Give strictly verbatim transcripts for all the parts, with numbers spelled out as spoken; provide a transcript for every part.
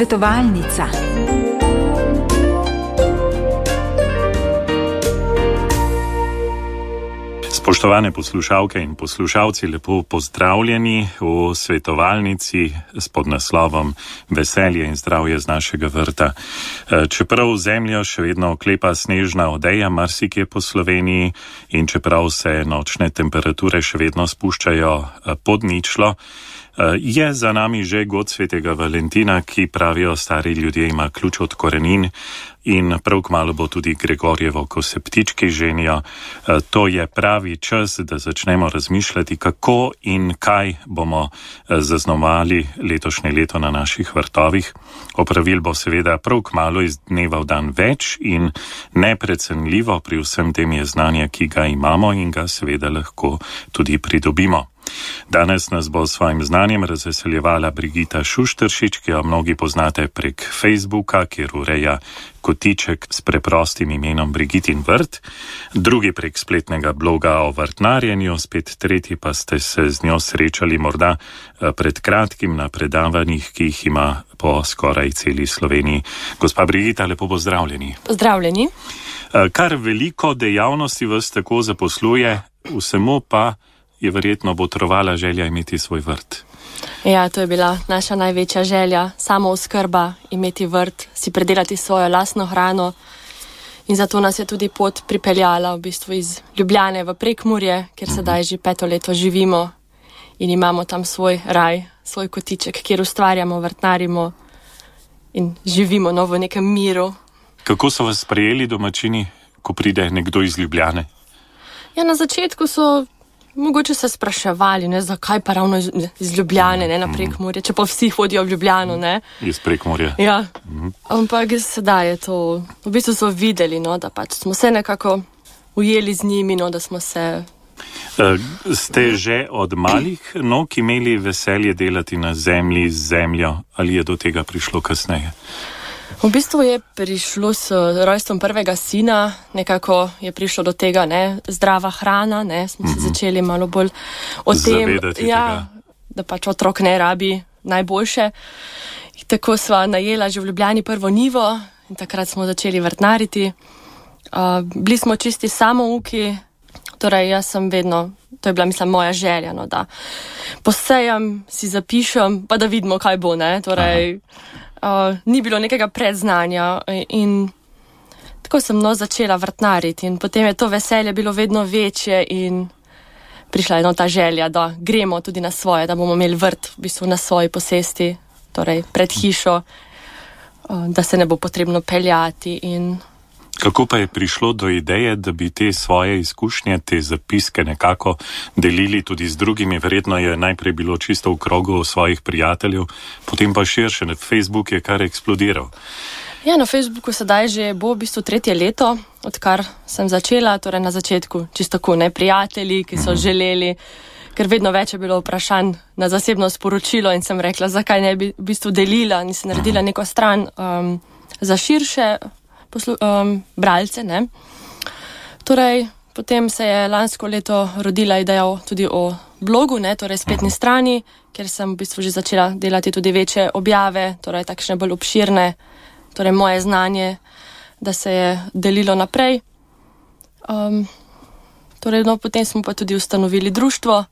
Svetovalnica. Spoštovane poslušalke in poslušalci, lepo pozdravljeni v svetovalnici s podnaslovom Veselje in zdravje z našega vrta. Čeprav zemljo še vedno oklepa snežna odeja marsikje po Sloveniji in čeprav se nočne temperature še vedno spuščajo pod ničlo, je za nami že god svetega Valentina, ki pravijo stari ljudje ima ključ od korenin, in prav kmalu bo tudi Gregorjevo, ko se ptički ženijo. To je pravi čas, da začnemo razmišljati, kako in kaj bomo zaznamovali letošnje leto na naših vrtovih. Opravil bo seveda prav kmalu iz dneva v dan več in neprecenljivo pri vsem tem je znanje, ki ga imamo in ga seveda lahko tudi pridobimo. Danes nas bo s svojim znanjem razveseljevala Brigita Šušteršič, ki jo mnogi poznate prek Facebooka, kjer ureja kotiček s preprostim imenom Brigitin vrt, drugi prek spletnega bloga o vrtnarjenju, spet tretji pa ste se z njo srečali morda pred kratkim na predavanjih, ki jih ima po skoraj celi Sloveniji. Gospa Brigita, lepo pozdravljeni. Pozdravljeni. Kar veliko dejavnosti vas tako zaposluje, vsemu pa je verjetno botrovala želja imeti svoj vrt. Ja, to je bila naša največja želja, samooskrba, imeti vrt, si predelati svojo lastno hrano, in zato nas je tudi pot pripeljala v bistvu iz Ljubljane v Prekmurje, kjer sedaj že peto leto živimo in imamo tam svoj raj, svoj kotiček, kjer ustvarjamo, vrtnarimo in živimo no, v nekem miru. Kako so vas sprejeli domačini, ko pride nekdo iz Ljubljane? Ja, na začetku so mogoče se spraševali, ne, zakaj pa ravno iz, iz Ljubljane, ne, na Prekmurje, če pa vsi hodijo v Ljubljano, ne. Iz Prekmurja. Ja, mm-hmm. Ampak sedaj je to, v bistvu so videli, no, da pač smo se nekako ujeli z njimi, no, da smo se... E, ste že od malih nog imeli veselje delati na zemlji z zemljo, ali je do tega prišlo kasneje? V bistvu je prišlo s rojstvom prvega sina, nekako je prišlo do tega, ne, zdrava hrana, ne, smo se začeli malo bolj o tem, zavedati ja, tega. Da pač otrok ne rabi najboljše. Tako sva najela že v Ljubljani prvo njivo in takrat smo začeli vrtnariti. Uh, bili smo čisti samouki, torej jaz sem vedno, to je bila, mislim, moja želja, no, da posejam, si zapišem, pa da vidimo, kaj bo, ne, torej... Aha. Uh, ni bilo nekega predznanja in tako sem no začela vrtnariti in potem je to veselje bilo vedno večje in prišla je no ta želja, da gremo tudi na svoje, da bomo imeli vrt v bistvu na svoji posesti, torej pred hišo, uh, da se ne bo potrebno peljati. In kako pa je prišlo do ideje, da bi te svoje izkušnje, te zapiske nekako delili tudi z drugimi? Verjetno je najprej bilo čisto v krogu svojih prijateljev, potem pa širše, na Facebook je kar eksplodiral. Ja, na Facebooku sedaj že bo v bistvu tretje leto, odkar sem začela, torej na začetku čisto tako, ne, prijatelji, ki so mm. želeli, ker vedno več je bilo vprašanj na zasebno sporočilo in sem rekla, zakaj ne bi v bistvu delila in si naredila neko stran um, za širše Poslu, um, bralce, ne. Torej, potem se je lansko leto rodila ideja tudi o blogu, ne, torej spletni strani, kjer sem v bistvu že začela delati tudi večje objave, torej takšne bolj obširne, torej moje znanje, da se je delilo naprej. Um, torej, no, potem smo pa tudi ustanovili društvo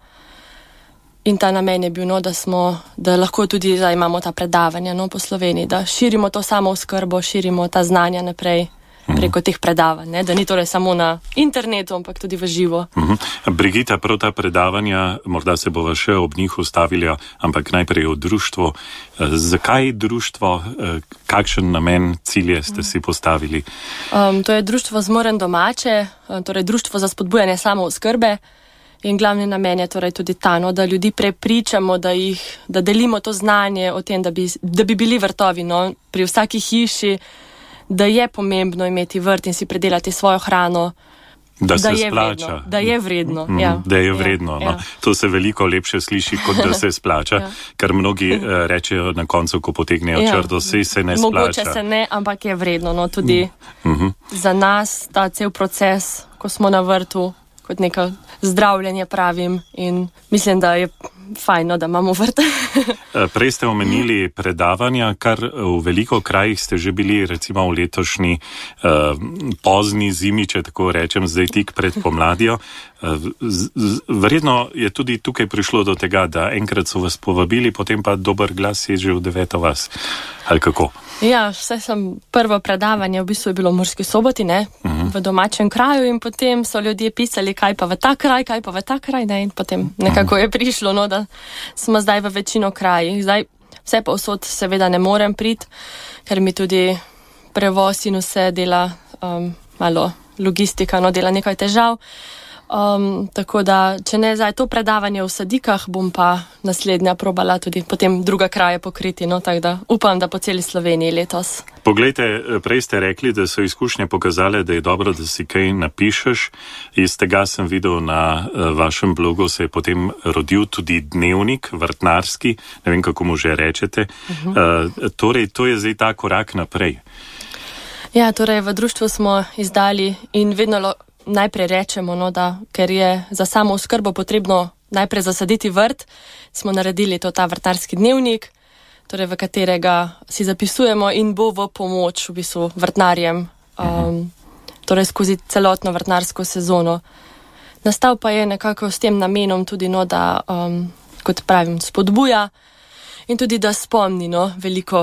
in ta namen je bil, no, da smo, da lahko tudi zdaj imamo ta predavanja, no, po Sloveniji, da širimo to samooskrbo, širimo ta znanja naprej preko teh predavanj, ne, da ni torej samo na internetu, ampak tudi v živo. Uh-huh. Brigita, prav ta predavanja, morda se bova še ob njih ustavila, ampak najprej o društvu. Zakaj društvo, kakšen namen, cilje ste si postavili? Um, to je društvo Zmorem domače, torej društvo za spodbujanje samooskrbe. In glavni namen je torej tudi ta, no, da ljudi prepričamo, da, jih, da delimo to znanje o tem, da bi, da bi bili vrtovi, no, pri vsaki hiši, da je pomembno imeti vrt in si predelati svojo hrano. Da, da se je splača. Vredno, da je vredno. Mm, ja. Da je vredno. Ja, no. Ja. To se veliko lepše sliši, kot da se splača, ja. Kar mnogi uh, rečejo na koncu, ko potegnejo ja. črto, sej se ne splača. Mogoče se ne, ampak je vredno. No, tudi mm. uh-huh. za nas ta cel proces, ko smo na vrtu, kot neko zdravljenje pravim in mislim, da je fajno, da imamo vrt. Prej ste omenili predavanja, kar v veliko krajih ste že bili, recimo v letošnji uh, pozni zimi, če tako rečem, zdaj tik pred pomladjo. Uh, verjetno je tudi tukaj prišlo do tega, da enkrat so vas povabili, potem pa dober glas je že v deveto vas. Ali kako? Ja, vse sem prvo predavanje v bistvu je bilo v Murski Soboti, ne, uh-huh. v domačem kraju in potem so ljudje pisali, kaj pa v ta kraj, kaj pa v ta kraj, ne, in potem nekako je prišlo, no, da smo zdaj v večino krajih. Zdaj vse povsod seveda ne morem priti, ker mi tudi prevoz in vse dela um, malo logistika, no, dela nekaj težav. Um, tako da, če ne zdaj to predavanje v Sadikah, bom pa naslednja probala tudi potem druga kraje pokriti, no, tako da upam, da po celi Sloveniji letos. Poglejte, prej ste rekli, da so izkušnje pokazale, da je dobro, da si kaj napišeš. Iz tega sem videl na uh, vašem blogu, se je potem rodil tudi dnevnik, vrtnarski, ne vem, kako mu že rečete. Uh-huh. Uh, torej, to je zdaj ta korak naprej. Ja, torej v društvu smo izdali in vedno lo- najprej rečemo, no, da ker je za samo oskrbo potrebno najprej zasaditi vrt, smo naredili to ta vrtnarski dnevnik, torej v katerega si zapisujemo in bo v pomoč v bistvu vrtnarjem, um, torej skozi celotno vrtnarsko sezono. Nastal pa je nekako s tem namenom tudi, no, da, um, kot pravim, spodbuja in tudi da spomni, no, veliko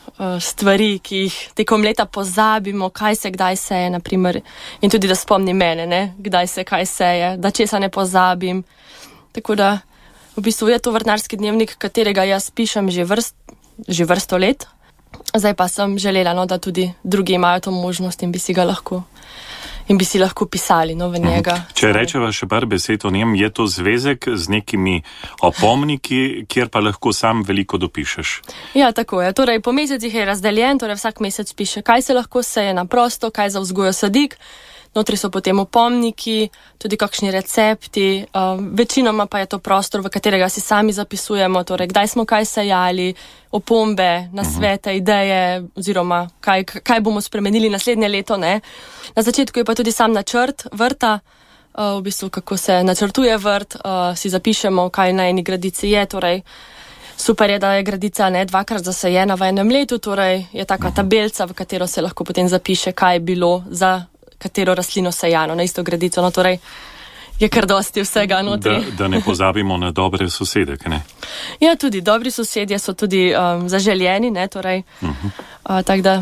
stvari, ki jih tekom leta pozabimo, kaj se kdaj seje, naprimer, in tudi da spomni mene, ne, kdaj se kaj seje, da česa ne pozabim. Tako da v bistvu je to vrtnarski dnevnik, katerega jaz pišem že, vrst, že vrsto let. Zdaj pa sem želela, no, da tudi drugi imajo to možnost in bi si ga lahko in bi si lahko pisali, no, v njega. Če rečeva še par besed o njem, je to zvezek z nekimi opomniki, kjer pa lahko sam veliko dopišeš. Ja, tako je. Torej, po mesecih je razdeljen, torej vsak mesec piše, kaj se lahko seje na prosto, kaj za vzgojo sadik. Notri so potem opomniki, tudi kakšni recepti, uh, večinoma pa je to prostor, v katerega si sami zapisujemo, torej kdaj smo kaj sejali, opombe, nasvete, uh-huh. ideje, oziroma kaj, kaj bomo spremenili naslednje leto, ne. Na začetku je pa tudi sam načrt vrta, uh, v bistvu kako se načrtuje vrt, uh, si zapišemo, kaj na eni gradici je, torej super je, da je gradica ne dvakrat zasajena v enem letu, torej je taka tabelca, v katero se lahko potem zapiše, kaj je bilo za katero rastlino sejano na isto gradico, no, torej je kar dosti vsega notri. Da, da ne pozabimo na dobre sosede, kaj ne? Ja, tudi dobri sosedje so tudi um, zaželjeni, ne, torej, uh-huh. uh, tako da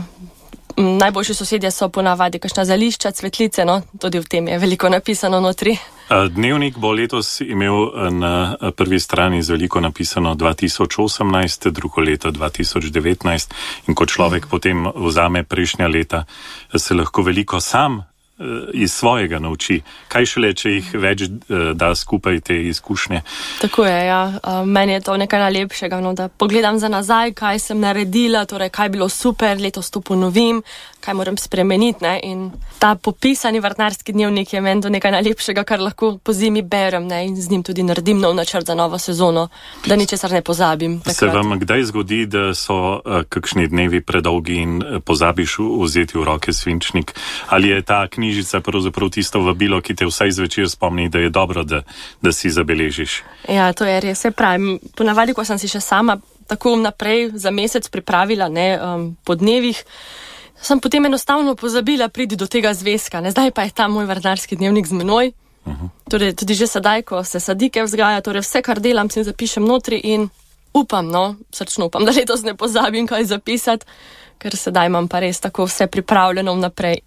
m, najboljši sosedje so ponavadi kakšna zališča, cvetlice, no, tudi v tem je veliko napisano notri. Dnevnik bo letos imel na prvi strani z veliko napisano dva tisoč osemnajst, drugo leto dva tisoč devetnajst in ko človek potem vzame prejšnja leta, se lahko veliko sam iz svojega nauči. Kaj šele, če jih več da skupaj te izkušnje? Tako je, ja. Meni je to nekaj najlepšega, no, da pogledam za nazaj, kaj sem naredila, torej kaj bilo super, letos to ponovim, kaj moram spremeniti, ne, in ta popisani vrtnarski dnevnik je meni to nekaj najlepšega, kar lahko po zimi berem, ne, in z njim tudi naredim nov načrt za novo sezono, da ničesar ne pozabim. Takrat. Se vam kdaj zgodi, da so uh, kakšni dnevi predolgi in uh, pozabiš vzeti v roke svinčnik? Ali je ta knjižica pravzaprav tisto vabilo, ki te vsaj zvečer spomni, da je dobro, da, da si zabeležiš? Ja, to je res, se pravim. Ponavadi, ko sem si še sama tako naprej za mesec pripravila, ne, um, po dnevih, sem potem enostavno pozabila priti do tega zvezka, ne, zdaj pa je ta moj vrtnarski dnevnik z menoj. Uh-huh. Torej, tudi že sedaj, ko se sadike vzgaja, torej vse, kar delam, si zapišem notri in upam, no, srčno upam, da letos ne pozabim kaj zapisati, ker sedaj imam pa res tako vse pripravljeno vnaprej.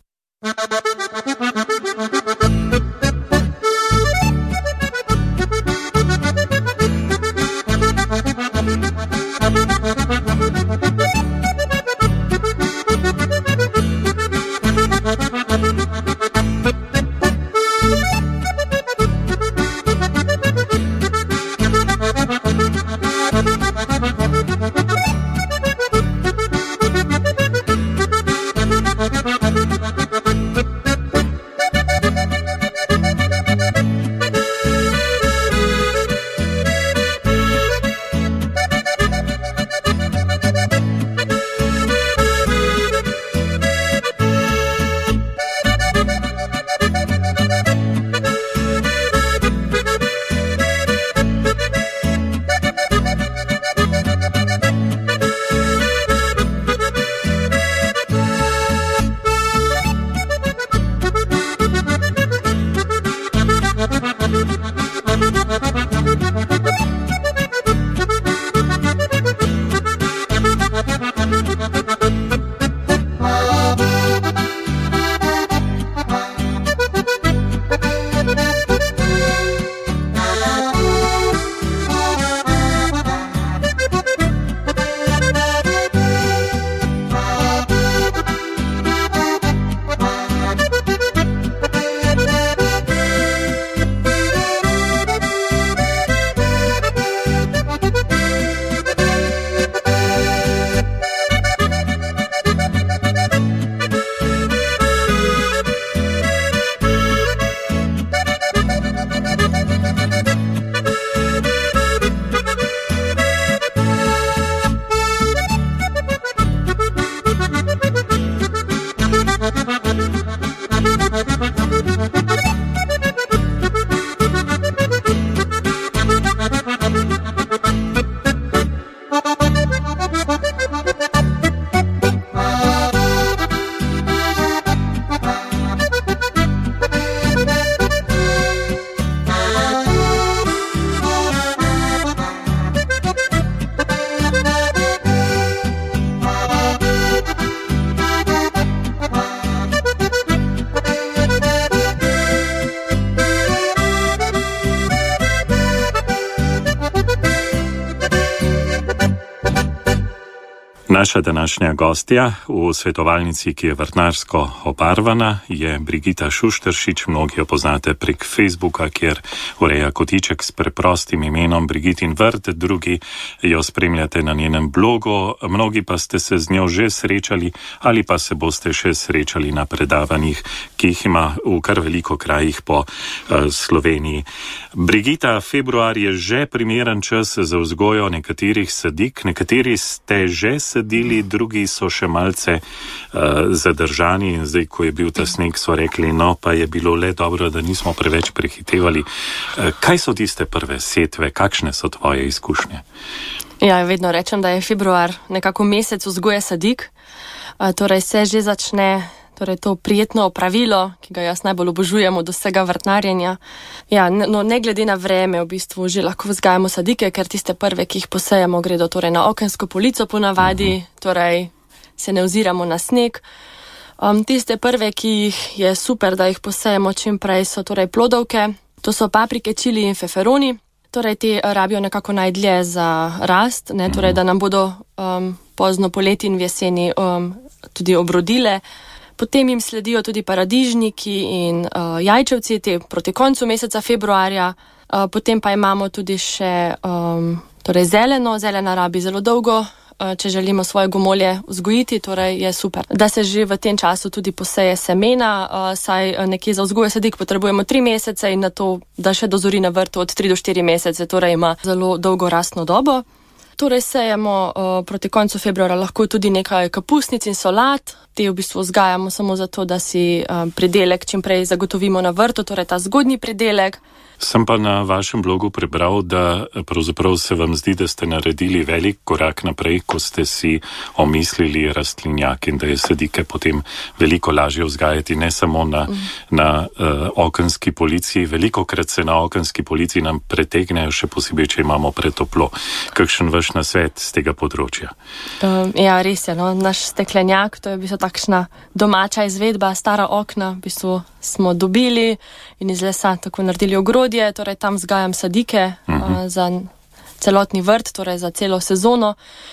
Naša današnja gostja v svetovalnici, ki je vrtnarsko obarvana, je Brigita Šušteršič. Mnogi jo poznate prek Facebooka, kjer ureja kotiček s preprostim imenom Brigitin vrt, drugi jo spremljate na njenem blogu, mnogi pa ste se z njo že srečali ali pa se boste še srečali na predavanjih, ki jih ima v kar veliko krajih po uh, Sloveniji. Brigita, februar je že primeren čas za vzgojo nekaterih sadik, nekateri ste že sadili, drugi so še malce uh, zadržani in zdaj, ko je bil ta sneg, so rekli, no, pa je bilo le dobro, da nismo preveč prehitevali. Uh, kaj so tiste prve setve, kakšne so tvoje izkušnje? Ja, vedno rečem, da je februar nekako mesec vzgoje sadik, uh, torej se že začne torej to prijetno opravilo, ki ga jaz najbolj obožujem od vsega vrtnarjenja. Ja, no, ne glede na vreme, v bistvu že lahko vzgajamo sadike, ker tiste prve, ki jih posejamo, gredo torej na okensko polico ponavadi, uh-huh. torej se ne oziramo na sneg. Um, tiste prve, ki jih je super, da jih posejamo čim prej, so torej plodovke, to so paprike, čili in feferoni. Torej te rabijo nekako najdlje za rast, ne, torej da nam bodo um, pozno poleti in v jeseni um, tudi obrodile. Potem jim sledijo tudi paradižniki in uh, jajčevci, te proti koncu meseca februarja. Uh, potem pa imamo tudi še um, torej zeleno. Zelena rabi zelo dolgo, uh, če želimo svoje gomolje vzgojiti, torej je super, da se že v tem času tudi poseje semena, uh, saj nekje za vzgojo sadik potrebujemo tri mesece in na to, da še dozori na vrtu od tri do štiri mesece, torej ima zelo dolgo rastno dobo. Torej sejemo uh, proti koncu februarja lahko tudi nekaj kapusnic in solat. Te v bistvu vzgajamo samo zato, da si uh, pridelek čim prej zagotovimo na vrtu, torej ta zgodnji pridelek. Sem pa na vašem blogu prebral, da pravzaprav se vam zdi, da ste naredili velik korak naprej, ko ste si omislili rastlinjak in da je sadike potem veliko lažje vzgajati, ne samo na, mm. na uh, okenski polici. Velikokrat se na okenski polici nam pretegnejo, še posebej, če imamo pretoplo. Kakšen vaš nasvet z tega področja? Um, ja, res je, no, naš steklenjak, to je v bistvu takšna domača izvedba, stara okna, v bistvu smo dobili in iz lesa tako naredili ogrodje, torej tam vzgajam sadike uh-huh. uh, za celotni vrt, torej za celo sezono.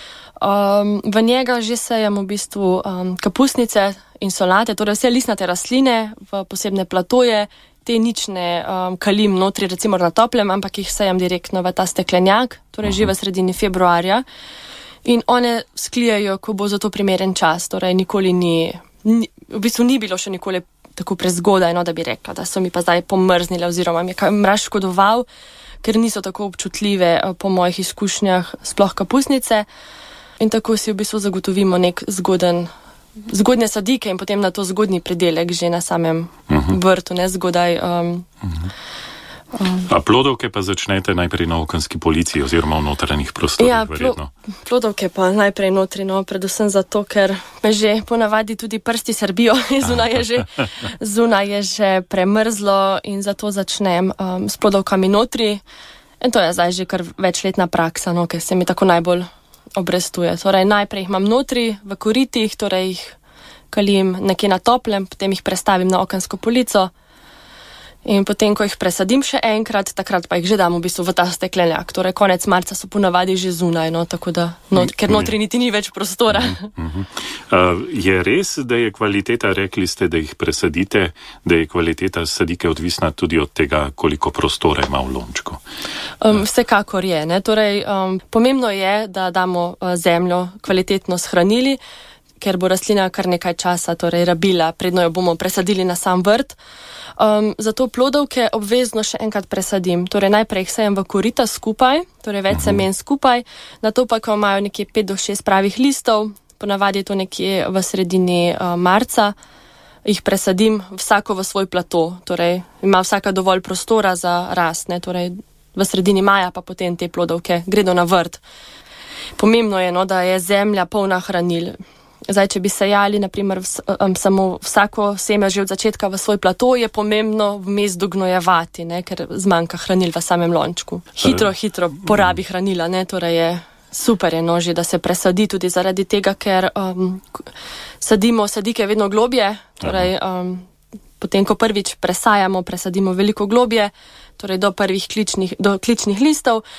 Um, v njega že sejem v bistvu um, kapusnice in solate, torej vse listnate rastline v posebne platoje, te nič ne um, kalim notri, recimo na toplem, ampak jih sejem direktno v ta steklenjak, torej uh-huh. že v sredini februarja. In one sklijajo, ko bo za to primeren čas, torej nikoli ni, ni v bistvu ni bilo še nikoli tako prezgodaj, no, da bi rekla, da so mi pa zdaj pomrznile oziroma mi je mraz škodoval, ker niso tako občutljive po mojih izkušnjah, sploh kapusnice. In tako si v bistvu zagotovimo nek zgoden, zgodne sadike in potem na to zgodni pridelek že na samem uh-huh. vrtu, ne zgodaj. Um, uh-huh. Um, A plodovke pa začnete najprej na okenski polici oziroma v notranjih prostorih, ja, verjetno? Plo, plodovke pa najprej notri, no, predvsem zato, ker me že ponavadi tudi prsti srbijo in zunaj je že, zunaj je že premrzlo in zato začnem um, s plodovkami notri. In to je zdaj že kar večletna praksa, no, ker se mi tako najbolj obrestuje. Torej najprej jih imam notri v koritih, torej jih kalim nekje na toplem, potem jih prestavim na okensko polico. In potem, ko jih presadim še enkrat, takrat pa jih že dam v bistvu v ta steklenjak. Torej, konec marca so ponavadi že zunaj, no, tako da, no, ker notri niti ni več prostora. Uh-huh. Uh, je res, da je kvaliteta, rekli ste, da jih presadite, da je kvaliteta sadike odvisna tudi od tega, koliko prostora ima v lončku? Um, vsekakor je, ne. Torej, um, pomembno je, da damo uh, zemljo kvalitetno shranili, ker bo rastlina kar nekaj časa torej rabila, predno jo bomo presadili na sam vrt. Um, zato plodovke obvezno še enkrat presadim. Torej najprej jih sejem v korita skupaj, torej več uh-huh. semen skupaj, nato pa, ko imajo nekje pet do šest pravih listov, ponavadi je to nekje v sredini uh, marca, jih presadim vsako v svoj plato. Torej ima vsaka dovolj prostora za rast, ne, torej v sredini maja pa potem te plodovke gredo na vrt. Pomembno je, no, da je zemlja polna hranil. Zdaj, če bi sejali, naprimer, vs, um, samo vsako seme že od začetka v svoj plato, je pomembno vmes dognojevati, ne, ker zmanjka hranil v samem lončku. Hitro, hitro porabi hranila, ne, torej je super je noži, da se presadi tudi zaradi tega, ker um, sadimo sadike vedno globje, torej um, potem, ko prvič presajamo, presadimo veliko globje, torej do prvih kličnih, do kličnih listov.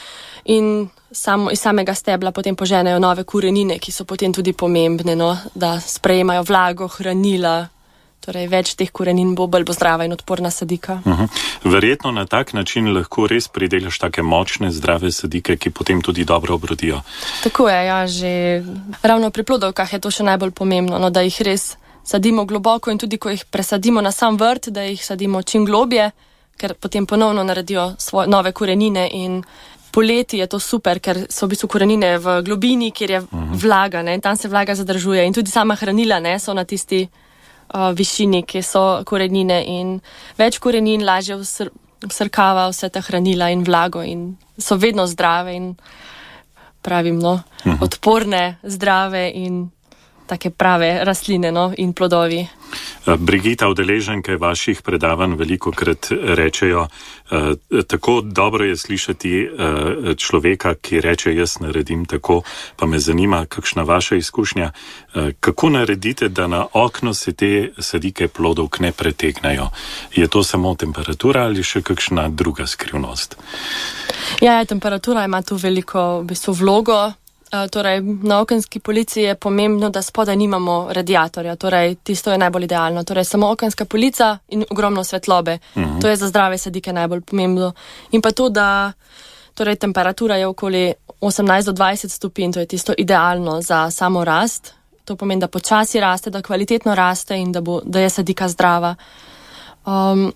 in samo, iz samega stebla potem poženejo nove korenine, ki so potem tudi pomembne, no, da sprejemajo vlago, hranila. Torej, več teh korenin bo bolj bo zdrava in odporna sadika. Uh-huh. Verjetno na tak način lahko res pridelaš take močne, zdrave sadike, ki potem tudi dobro obrodijo. Tako je, ja, že ravno pri plodovkah je to še najbolj pomembno, no, da jih res sadimo globoko in tudi, ko jih presadimo na sam vrt, da jih sadimo čim globje, ker potem ponovno naredijo svoje nove korenine in poleti je to super, ker so v bistvu korenine v globini, kjer je uh-huh. vlaga, ne, in tam se vlaga zadržuje in tudi sama hranila, ne, so na tisti Uh, višini, ki so korenine in več korenin lažje vsr vsrkava vse te hranila in vlago in so vedno zdrave in pravim, no, uh-huh. odporne, zdrave in take prave rastline, no, in plodovi. Brigita, udeleženke vaših predavanj velikokrat rečejo, eh, tako dobro je slišati eh, človeka, ki reče, jaz naredim tako, pa me zanima, kakšna vaša izkušnja, eh, kako naredite, da na okno se te sadike plodovk ne pretegnajo? Je to samo temperatura ali še kakšna druga skrivnost? Ja, temperatura ima tu veliko v bistvu vlogo. Uh, torej, na okenski polici je pomembno, da spodaj nimamo radiatorja, torej tisto je najbolj idealno. Torej, samo okenska polica in ogromno svetlobe. Uh-huh. To je za zdrave sadike najbolj pomembno. In pa to, da torej, temperatura je okoli osemnajst do dvajset stopinj, to je tisto idealno za samo rast. To pomeni, da počasi raste, da kvalitetno raste in da, bo, da je sadika zdrava. Um,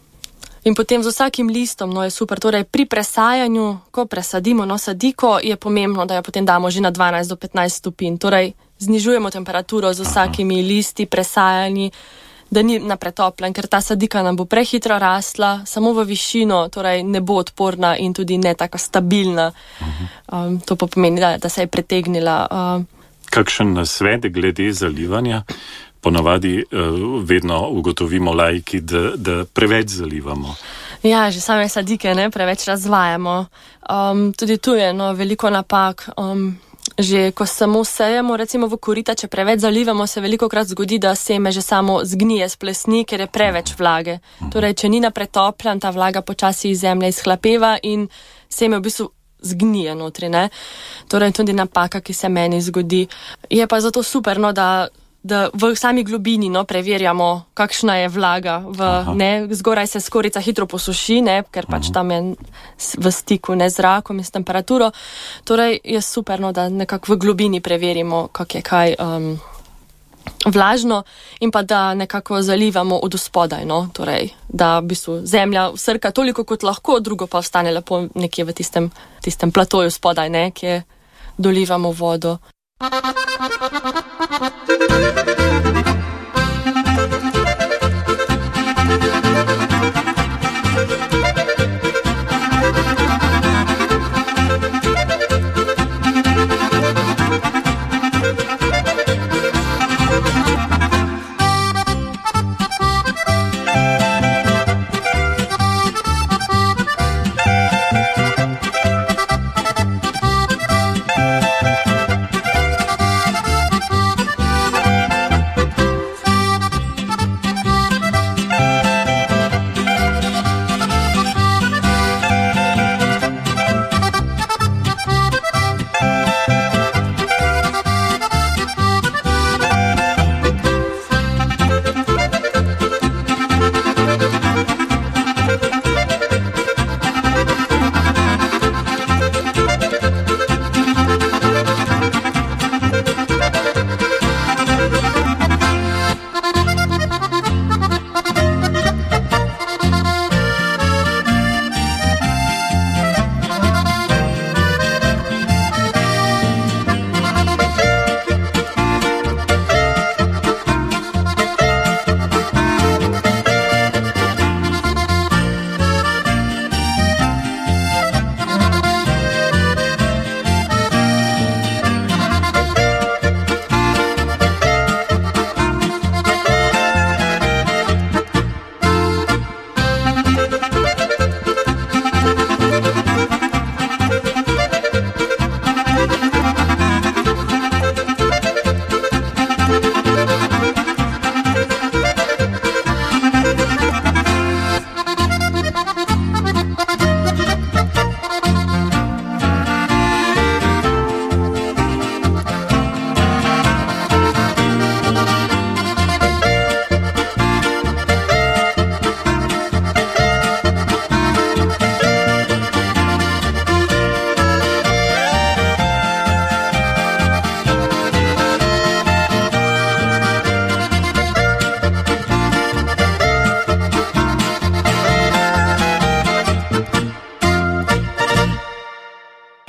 In potem z vsakim listom, no, je super, torej pri presajanju, ko presadimo, no, sadiko, je pomembno, da jo potem damo že na dvanajst do petnajst stopinj. Torej, znižujemo temperaturo z vsakimi listi, presajanji, da ni napretopljen, ker ta sadika nam bo prehitro rasla, samo v višino, torej ne bo odporna in tudi ne tako stabilna. Um, to pa pomeni, da, da se je pretegnila. Um, Kakšen nasvet glede zalivanja? Ponavadi uh, vedno ugotovimo laiki, da, da preveč zalivamo. Ja, že same sadike ne preveč razvajamo. Um, tudi tu je no, veliko napak. Um, že ko samo sejemo, recimo v korita, če preveč zalivamo, se veliko krat zgodi, da seme že samo zgnije z plesni, ker je preveč vlage. Torej, če ni napretopljen, ta vlaga počasi iz zemlje izhlapeva in seme v bistvu zgnije notri. Ne? Torej, tudi napaka, ki se meni zgodi. Je pa zato super, no, da da v sami globini, no, preverjamo, kakšna je vlaga. V, ne, zgoraj se skorica hitro posuši, ne, ker pač tam je v stiku ne zrakom in s temperaturo. Torej je super, no, da nekako v globini preverimo, kak je kaj um, vlažno in pa da nekako zalivamo od spodaj, no, torej, da v bistvu zemlja vsrka toliko kot lahko, drugo pa ostane lepo nekje v tistem, tistem platoju spodaj, ne, kje dolivamo vodo.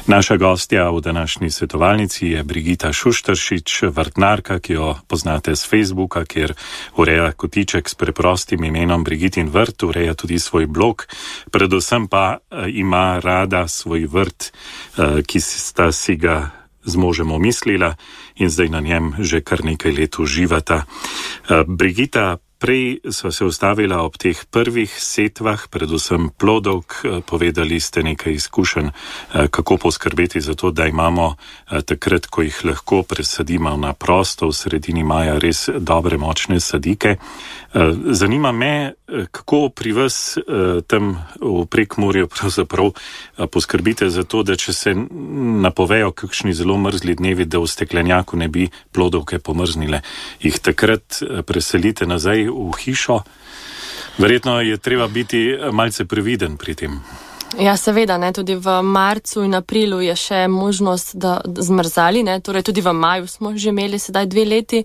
Naša gostja v današnji svetovalnici je Brigita Šuštaršič, vrtnarka, ki jo poznate z Facebooka, kjer ureja kotiček s preprostim imenom Brigitin vrt, ureja tudi svoj blog, predvsem pa ima rada svoj vrt, ki sta si ga z možem omislila in zdaj na njem že kar nekaj let uživata. Brigita, prej sva se ustavila ob teh prvih setvah, predvsem plodovk. Povedali ste nekaj izkušenj, kako poskrbeti za to, da imamo takrat, ko jih lahko presadimo na prosto v sredini maja, res dobre, močne sadike. Zanima me, kako pri vas tam v Prekmurju pravzaprav poskrbite za to, da če se napovejo kakšni zelo mrzli dnevi, da v steklenjaku ne bi plodovke pomrznile, jih takrat preselite nazaj v hišo. Verjetno je treba biti malce previden pri tem. Ja, seveda, ne, tudi v marcu in aprilu je še možnost, da zmrzali, ne, torej tudi v maju smo že imeli sedaj dve leti.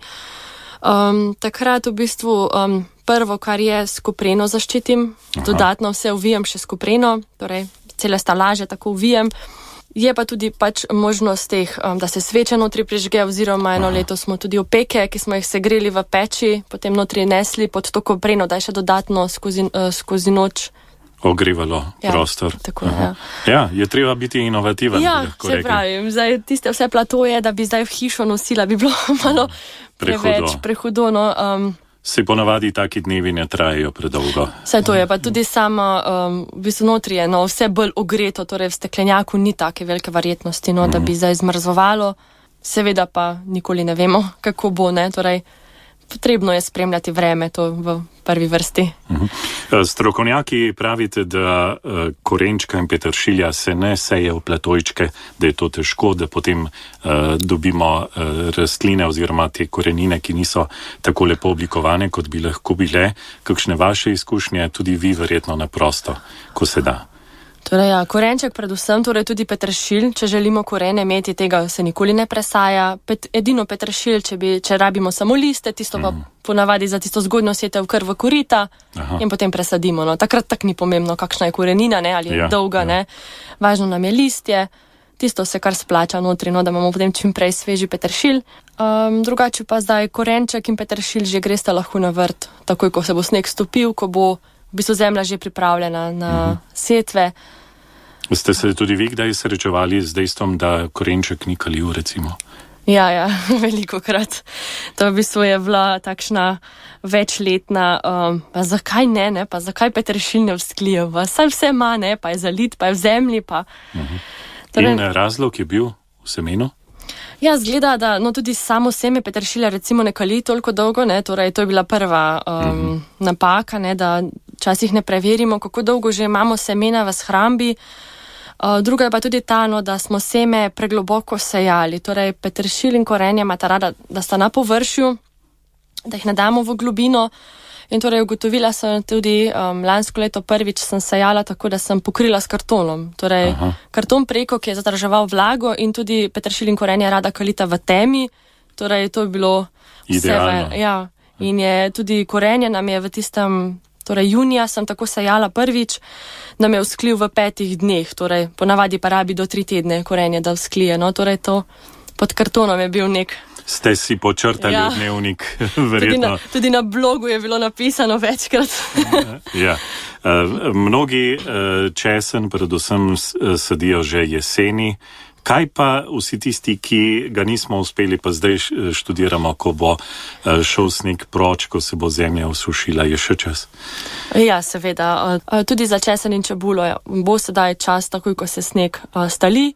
Um, takrat v bistvu um, prvo, kar je, s kopreno zaščitim, Aha. dodatno vse uvijem še s kopreno, torej cele stalaže tako uvijem. Je pa tudi pač možnost teh, um, da se sveče notri prižge, oziroma eno Aha. leto smo tudi opeke, ki smo jih segreli v peči, potem notri nesli pod to kopreno, da je še dodatno skozi, uh, skozi noč ogrevalo ja, prostor. Tako, ja. ja, je treba biti inovativen. Ja, se pravim, zdaj tiste vse platoje, da bi zdaj v hišo nosila, bi bilo malo preveč, prehudo. No, um, Se ponavadi taki dnevi ne trajajo predolgo. Vse to je, pa tudi sama, um, v bistvu notri je, no, vse bolj ogreto, torej v steklenjaku ni take velike verjetnosti, no, mm. da bi zdaj zmrzovalo. Seveda pa nikoli ne vemo, kako bo, ne, torej potrebno je spremljati vreme, to v prvi vrsti. Uh-huh. Strokovnjaki pravite, da uh, korenčka in peteršilja se ne seje v platojčke, da je to težko, da potem uh, dobimo uh, rastline oziroma te korenine, ki niso tako lepo oblikovane, kot bi lahko bile. Kakšne vaše izkušnje, tudi vi verjetno na prosto, ko se da? Torej, ja, korenček predvsem, torej tudi peteršilj, če želimo korene imeti, tega se nikoli ne presaja. Pet, edino peteršilj, če, bi, če rabimo samo liste, tisto pa mm. ponavadi za tisto zgodnjo setev kar v korita Aha. in potem presadimo. No. Takrat tak ni pomembno, kakšna je korenina, ne, ali je ja, dolga, ja. ne. Važno nam je listje, tisto se kar splača notri, no, da imamo potem čim prej sveži peteršilj. Um, drugače pa zdaj korenček in peteršilj že greste lahko na vrt, takoj ko se bo sneg stopil, ko bo v bistvu zemlja že pripravljena na uh-huh. setve. Ste se tudi vi kdaj srečevali z dejstvom, da korenček ni kaljiv, recimo? Ja, ja, veliko krat. To v bistvu je bila takšna večletna, um, pa zakaj ne, ne, pa zakaj peteršilj ne vzklijeva, saj vse ima, ne, pa je zalit, pa je v zemlji, pa... Uh-huh. Torej... In razlog je bil v semenu? Ja, zgleda, da no, tudi samo seme peteršilja recimo ne kali toliko dolgo, ne, torej to je bila prva um, uh-huh. napaka, ne, da včasih ne preverimo, kako dolgo že imamo semena v shrambi. Uh, druga je pa tudi ta, no, da smo seme pregloboko sejali, torej peteršilj in korenje imata rada, da sta na površju, da jih ne damo v globino. In torej ugotovila sem tudi um, lansko leto prvič sem sejala tako, da sem pokrila s kartonom. Torej Aha. karton preko, ki je zadrževal vlago, in tudi peteršilj in korenje rada kalita v temi. Torej to je bilo idealno. Vse, ja. In je tudi korenje nam je v tistem, torej junija sem tako sejala prvič, nam je vzklil v petih dneh. Torej ponavadi pa rabi do tri tedne korenje, da vzklije. No, torej to pod kartonom je bil nek... Ste si počrtali ja. dnevnik, verjetno. Tudi na, tudi na blogu je bilo napisano večkrat. ja. uh, mnogi uh, česen predvsem sadijo že jeseni. Kaj pa vsi tisti, ki ga nismo uspeli, pa zdaj študiramo, ko bo uh, šel sneg proč, ko se bo zemlja osušila, je še čas? Ja, seveda. Uh, tudi za česen in čebulo bo sedaj čas, takoj ko se sneg uh, stali.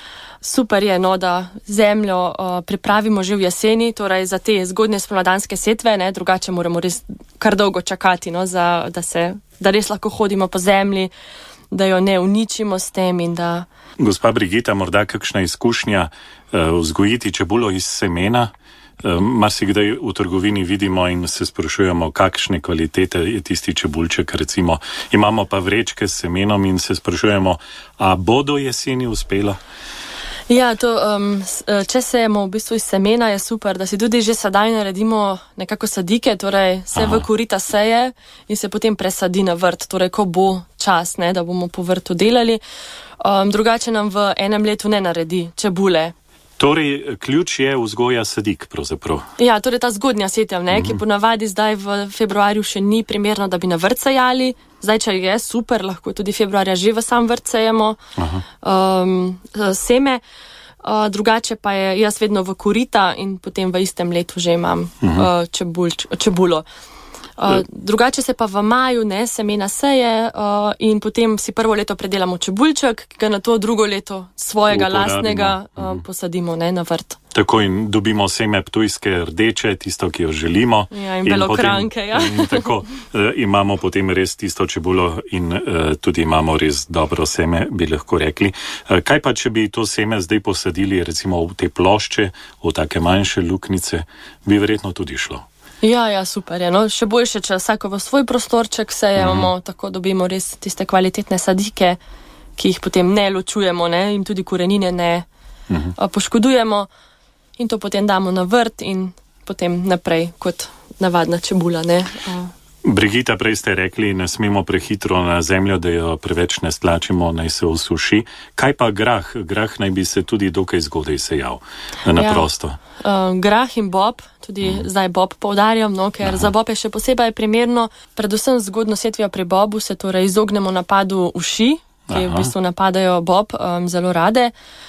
Super je, no, da zemljo uh, pripravimo že v jeseni, torej za te zgodnje spomladanske setve, ne, drugače moramo res kar dolgo čakati, no, za, da, se, da res lahko hodimo po zemlji, da jo ne uničimo s tem in da... Gospa Brigita, morda kakšna izkušnja uh, vzgojiti čebulo iz semena? Uh, marsikdaj v trgovini vidimo in se sprašujemo, kakšne kvalitete je tisti čebulček, recimo. Imamo pa vrečke s semenom in se sprašujemo, a bo do jeseni uspelo? Ja, to, um, če sejemo v bistvu iz semena, je super, da si tudi že sedaj naredimo nekako sadike, torej se Aha. v korita seje in se potem presadi na vrt, torej ko bo čas, ne, da bomo po vrtu delali. Um, drugače nam v enem letu ne naredi čebule. Torej, ključ je vzgoja sadik, pravzaprav. Ja, torej ta zgodnja setev, ne, mm-hmm. ki ponavadi zdaj v februarju še ni primerno, da bi na vrt sejali. Zdaj, če je super, lahko tudi februarja že v sam vrt sejemo um, seme. Uh, drugače pa je jaz vedno v korita in potem v istem letu že imam mm-hmm. uh, čebul, čebulo. Uh, drugače se pa v maju ne, semena seje uh, in potem si prvo leto predelamo čebulček, ki ga na to drugo leto svojega Uporabimo. lastnega uh, mm. posadimo ne, na vrt. Tako in dobimo seme ptujske rdeče, tisto, ki jo želimo. Ja, in, in belokranke, ja. In tako uh, imamo potem res tisto čebulo in uh, tudi imamo res dobro seme, bi lahko rekli. Uh, kaj pa, če bi to seme zdaj posadili recimo v te plošče, v take manjše luknice, bi verjetno tudi šlo. Ja, ja, super je. No. Še boljše, če vsako v svoj prostorček sejemo, mm-hmm. tako dobimo res tiste kvalitetne sadike, ki jih potem ne ločujemo, ne, in tudi korenine ne mm-hmm. poškodujemo in to potem damo na vrt in potem naprej kot navadna čebula, ne. Brigita, prej ste rekli, ne smemo prehitro na zemljo, da jo preveč ne stlačimo, naj se osuši. Kaj pa grah? Grah naj bi se tudi dokaj zgodaj sejal na ja. prosto. Uh, grah in bob, tudi mm. zdaj bob poudarjam, no, ker Aha. za bob je še posebej primerno, predvsem zgodno setvijo pri bobu se torej izognemo napadu uši, ki Aha. v bistvu napadajo bob um, zelo rade.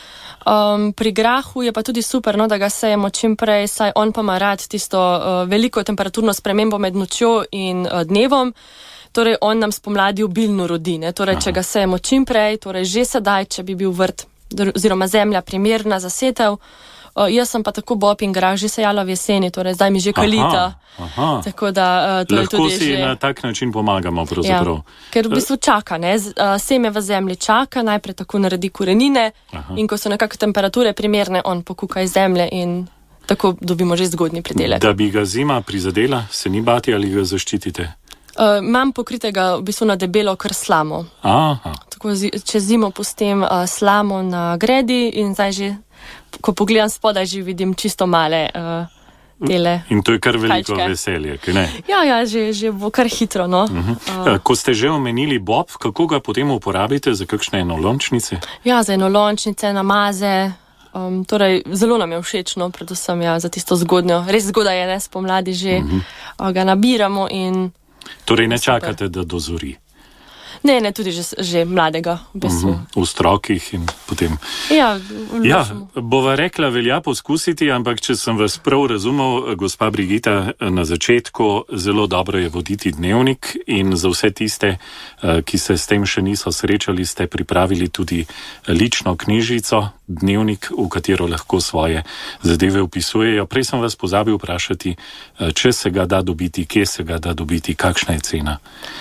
Um, pri grahu je pa tudi super, no, da ga sejemo čim prej, saj on pa ima rad tisto uh, veliko temperaturno spremembo med nočjo in uh, dnevom, torej on nam spomladi obilno rodi, ne, torej Aha. če ga sejemo čim prej, torej že sedaj, če bi bil vrt oziroma zemlja primerna za setev. Uh, jaz sem pa tako bob in grah že sejala v jeseni, torej zdaj mi že kalita. Aha, aha. Tako da uh, to lahko je tudi si že... na tak način pomagamo pravzaprav. Ja, ker v bistvu čaka, ne, uh, seme v zemlji čaka, najprej tako naredi korenine aha. in ko so nekako temperature primerne, on pokuka iz zemlje in tako dobimo že zgodnji pridelek. Da bi ga zima prizadela, se ni bati ali ga zaščitite? Uh, imam pokritega v bistvu na debelo kar slamo. Aha. Tako zi, čez zimo pustim uh, slamo na gredi in zdaj že ko pogledam spodaj, že vidim čisto male uh, tele. In to je kar veliko kajčke. Veselje, kaj ne? Ja, ja, že, že bo kar hitro, no. Uh-huh. Uh, ko ste že omenili bob, kako ga potem uporabite za kakšne enolončnice? Ja, za enolončnice, namaze, um, torej zelo nam je všečno, predvsem ja, za tisto zgodnjo. Res zgodaj je, ne, spomladi že uh-huh. uh, ga nabiramo in... Torej ne čakate, da dozori? Ne, ne, tudi že, že mladega, v bistvu. Mm-hmm, v strokih in potem... Ja, ja, bova rekla, velja poskusiti, ampak če sem vas prav razumel, gospa Brigita, na začetku zelo dobro je voditi dnevnik in za vse tiste, ki se s tem še niso srečali, ste pripravili tudi lično knjižico, dnevnik, v katero lahko svoje zadeve upisujejo. Prej sem vas pozabil vprašati, če se ga da dobiti, kje se ga da dobiti, kakšna je cena?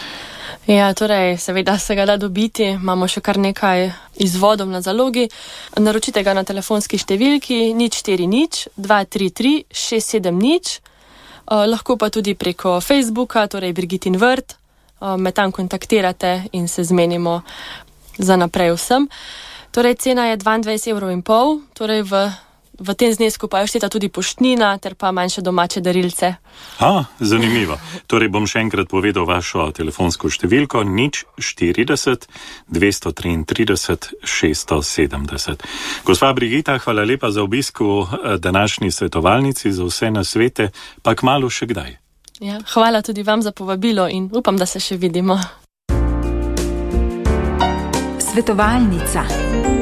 Ja, torej, seveda se ga da dobiti, imamo še kar nekaj izvodov na zalogi. Naročite ga na telefonski številki nič štiri nič dva tri tri šest sedem nič, uh, lahko pa tudi preko Facebooka, torej Brigitin vrt, uh, me tam kontaktirate in se zmenimo za naprej vsem. Torej, cena je dvaindvajset evrov in pol, torej v V tem znesku pa je šteta tudi poštnina ter pa manjše domače darilce. A, zanimivo. Torej bom še enkrat povedal vašo telefonsko številko nič štirideset dvesto triintrideset šeststo sedemdeset. Gospa Brigita, hvala lepa za obisk v današnji svetovalnici, za vse nasvete, pa kmalu še kdaj. Ja, hvala tudi vam za povabilo in upam, da se še vidimo. Svetovalnica.